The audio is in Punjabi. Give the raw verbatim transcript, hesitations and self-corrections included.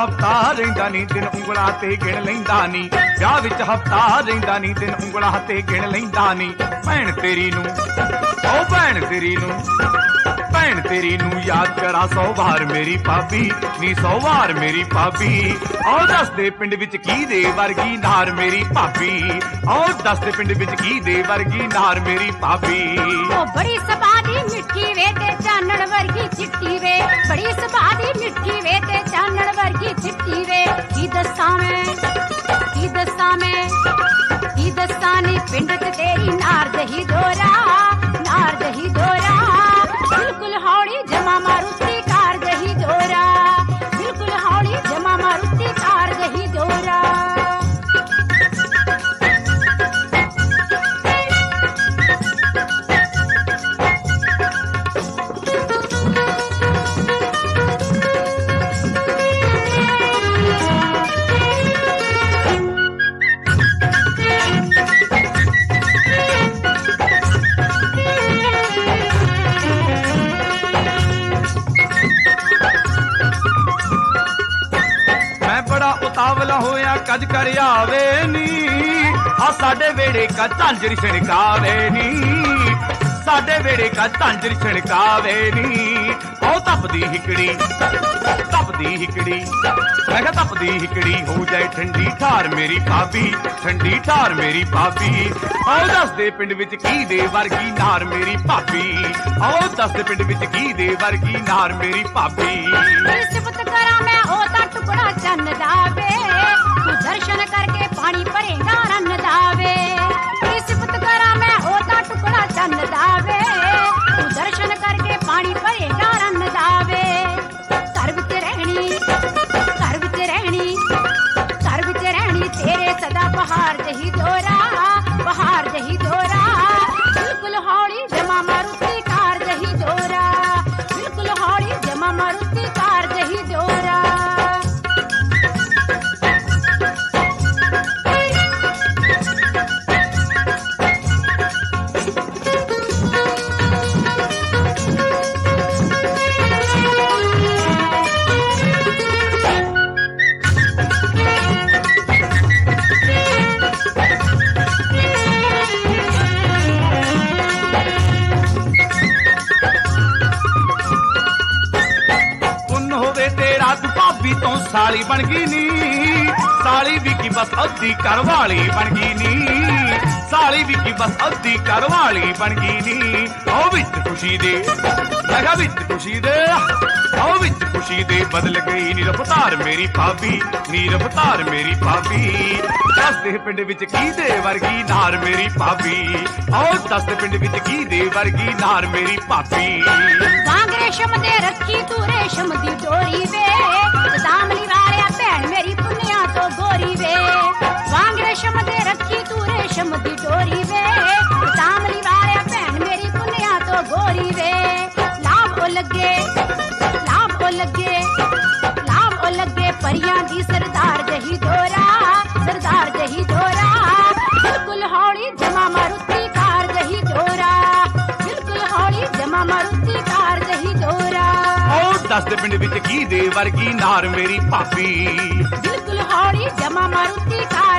ਹਫਤਾ ਰਹਿੰਦਾ ਨੀ ਦਿਨ ਉਂਗਲਾਂ ਤੇ ਗਿਣ ਲੈਂਦਾ ਨੀ ਵਿਆਹ ਵਿੱਚ ਹਫਤਾ ਰਹਿੰਦਾ ਨੀ ਦਿਨ ਉਂਗਲਾਂ ਤੇ ਗਿਣ ਲੈਂਦਾ ਨੀ ਭੈਣ ਤੇਰੀ ਨੂੰ ਓ ਭੈਣ ਤੇਰੀ ਨੂੰ ਭੈਣ ਤੇਰੀ ਨੂੰ ਯਾਦ ਕਰਾਂ ਸੌ ਵਾਰ ਮੇਰੀ ਭਾਬੀ ਨੀ ਸੌ ਵਾਰ ਮੇਰੀ ਭਾਬੀ ਆਓ ਦੱਸ ਦੇ ਪਿੰਡ ਵਿੱਚ ਕੀ ਦੇ ਵਰਗੀ ਨਾਰ ਮੇਰੀ ਭਾਬੀ ਆਓ ਦੱਸ ਦੇ ਪਿੰਡ ਵਿੱਚ ਕੀ ਦੇ ਵਰਗੀ ਨਾਰ ਮੇਰੀ ਭਾਬੀ ਉਹ ਬੜੀ ਸੁਭਾਅ ਦੀ ਮਿੱਠੀ ਵੇ ਤੇ ਚਾਨਣ ਵਰਗੀ ਚਿੱਟੀ ਵੇ ਬੜੀ ਸੁਭਾਅ ਦੀ ਮਿੱਠੀ ਵੇ ਤੇ ਚਾਨਣ ਵਰਗੀ ਚਿੱਟੀ ਵੇ ਕੀ ਦੱਸਾਂ ਮੈਂ ਕੀ ਦੱਸਾਂ ਮੈਂ ਕੀ ਦੱਸਾਂ ਨੀ ਪਿੰਡ 'ਚ ਤੇਰੀ ਨਾਰ ਜਹੀ ਦੋਰਾ ਨਾਰ ਜਹੀ ਦੋਰਾ ਬਿਲਕੁਲ ਹੌਲੀ ਜਮਾ ਮਾਰੂਤੀ ਕਾਰ ਜਹੀ ਦੋਰਾ ਬਿਲਕੁਲ ਹੌਲੀ ਜਮਾ ਮਾਰੂਤੀ ਕਾਰ ਜਹੀ ਦੋਰਾ ਉਤਾਵਲਾ ਹੋਇਆ ਕੱਜ ਕਰ ਆਵੇ ਨੀ ਆ ਸਾਡੇ ਵੇੜੇ ਕਾ ਝਾਂਜਰੀ ਛਣਕਾਵੇ ਨੀ ਸਾਡੇ ਵੇੜੇ ਕਾ ਝਾਂਜਰੀ ਛਣਕਾਵੇ ਨੀ ਉਹ ਤਪਦੀ ਹਿਕੜੀ ਤਪਦੀ ਹਿਕੜੀ ਮੈਂ ਕਿਹਾ ਤਪਦੀ ਹਿਕੜੀ ਹੋ ਜਾਏ ਠੰਡੀ ਠਾਰ ਮੇਰੀ ਭਾਬੀ ਠੰਡੀ ਠਾਰ ਮੇਰੀ ਭਾਬੀ ਆਓ ਦੱਸ ਦੇ ਪਿੰਡ ਵਿੱਚ ਕੀ ਦੇ ਵਰਗੀ ਨਾਰ ਮੇਰੀ ਭਾਬੀ ਆਓ ਦੱਸ ਦੇ ਪਿੰਡ ਵਿੱਚ ਕੀ ਦੇ ਵਰਗੀ ਨਾਰ ਮੇਰੀ ਭਾਬੀ ਸਿਫਤ ਕਰਾਂ ਮੈਂ ਉਹ ਤਾਂ ਟੁਕੜਾ ਚੰਨ ਦਾ ਵੇ ਤੂੰ ਦਰਸ਼ਨ ਕਰਕੇ ਪਾਣੀ ਭਰੇਗਾ ਰੰਨ ਦਾ ਵੇ ਸਿਫਤ ਕਰਾਂ ਮੈਂ ਉਹ ਤਾਂ ਟੁਕੜਾ ਚੰਨ ਦਾ ਵੇ ਤੂੰ ਦਰਸ਼ਨ ਕਰਕੇ ਪਾਣੀ ਭਰੇਗਾ ਰੰਨ ਦਾ ਵੇ ਘਰ ਵਿੱਚ ਰਹਿਣੀ ਘਰ ਵਿੱਚ ਰਹਿਣੀ ਘਰ ਵਿੱਚ ਰਹਿਣੀ ਤੇਰੇ ਸਦਾ ਬਹਾਰ ਜਹੀ ਦੋਰਾ ਬਹਾਰ ਜਹੀ ਦੋਰਾ ਬਿਲਕੁਲ ਹੌਲੀ ਜਮਾ ਮਾਰੂਤੀ ਕਾਰ ਜਹੀ ਦੋਰਾ ਬਿਲਕੁਲ ਹੌਲੀ ਜਮਾ ਮਾਰੂਤੀ ਕਾਰ ਜਹੀ ਦੋਰਾ ਤੋਂ ਸਾਲੀ ਬਣ ਗਈ ਨੀ ਸਾਲੀ ਵੀ ਕੀ ਬਸ ਅੱਧੀ ਘਰਵਾਲੀ ਬਣ ਗਈ ਨੀ ਸਾਲੀ ਵੀ ਕੀ ਬਸ ਅੱਧੀ ਘਰਵਾਲੀ ਬਣ ਗਈ ਨੀ ਉਹ ਵਿੱਚ ਖੁਸ਼ੀ ਦੇ ਮੈਂ ਕਿਹਾ ਵਿੱਚ ਖੁਸ਼ੀ ਦੇ ਉਹ ਵਿੱਚ ਖੁਸ਼ੀ ਦੇ ਬਦਲ ਗਈ ਨੀ ਰਫਤਾਰ ਮੇਰੀ ਭਾਬੀ ਨੀ ਰਫਤਾਰ ਮੇਰੀ ਭਾਬੀ ਦੱਸ ਦੇ ਪਿੰਡ ਵਿੱਚ ਕੀ ਦੇ ਵਰਗੀ ਨਾਰ ਮੇਰੀ ਭਾਬੀ ਆਓ ਦੱਸ ਦੇ ਪਿੰਡ ਵਿੱਚ ਕੀ ਦੇ ਵਰਗੀ ਨਾਰ ਮੇਰੀ ਭਾਬੀ ਵਾਂਗ ਰੇਸ਼ਮ ਦੇ ਰੱਖੀ ਤੂੰ ਰੇਸ਼ਮ ਦੀ ਡੋਰੀ ਵੇ ਦਾਮਲੀ ਵਾਲਿਆ ਭੈਣ ਮੇਰੀ ਪੁੰਨਿਆ ਤੋਂ ਗੋਰੀ ਵੇ ਵਾਂਗ ਰੇਸ਼ਮ ਦੇ ਰੱਖੀ ਤੂੰ ਰੇਸ਼ਮ ਦੀ ਡੋਰੀ ਵੇ ਦਾਮਲੀ ਵਾਲਿਆ ਭੈਣ ਮੇਰੀ ਪੁੰਨਿਆ ਤੋਂ ਗੋਰੀ ਵੇ ਲਾਭ ਉਹ ਲੱਗੇ ਲਾਭ ਉਹ ਲੱਗੇ ਲਾਭ ਉਹ ਲੱਗੇ ਪਰੀਆਂ ਦੀ ਸਰਦਾਰ ਜਹੀ ਦੋਰਾ ਸਰਦਾਰ ਜਹੀ ਦੋਰਾ ਬਿਲਕੁਲ ਹੌਲੀ ਜਮਾ ਮਾਰੂਤੀ ਕਾਰ ਜਹੀ ਦੋਰਾ ਬਿਲਕੁਲ ਹੌਲੀ ਜਮਾ ਮਾਰੂਤੀ ਕਾਰ ਜਹੀ ਦੋਰਾ ਦੱਸ ਦੇ ਪਿੰਡ ਵਿੱਚ ਕੀ ਦੇ ਵਰਗੀ ਨਾਰ ਮੇਰੀ ਭਾਬੀ ਬਿਲਕੁਲ ਹੌਲੀ ਜਮਾ ਮਾਰੂਤੀ ਕਾਰ